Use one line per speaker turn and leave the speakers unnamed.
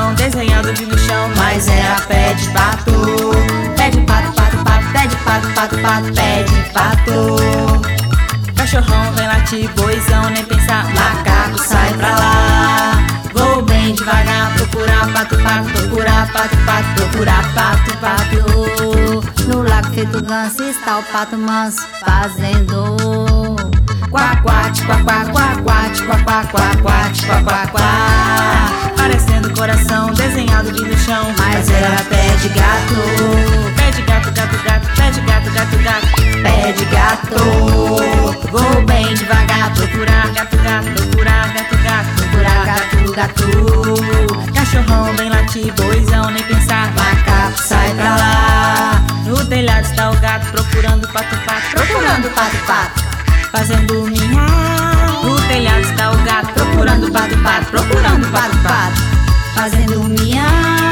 coração desenhado vi no chão, mas era pé de pato. Pé de pato, pato, pato, pé de pato, pato, pato, pé de pato. Cachorrão vem latir, boizão nem pensar, macaco sai pra lá. Vou bem devagar, procurar pato, pato, procurar pato, pato, procurar pato, pato.
No lago feito ganso está o pato manso fazendo
Quaquate, quaquá, quaquate, quaquá, quaquate, quaquá, quá. Parecendo coração desenhado vi no chão, mas era pé de gato. Pé de gato, gato, gato, pé de gato, gato, gato, pé de gato. Vou bem devagar, procurar gato, gato, procurar gato, gato, procurar gato, gato. Cachorrão vem latir, boizão nem pensar, macaco sai pra lá. No telhado está o gato procurando pato, pato, procurando pato, pato, fazendo miau. No telhado está o gato procurando pato, pato, procurando pato, pato,
fazendo miau.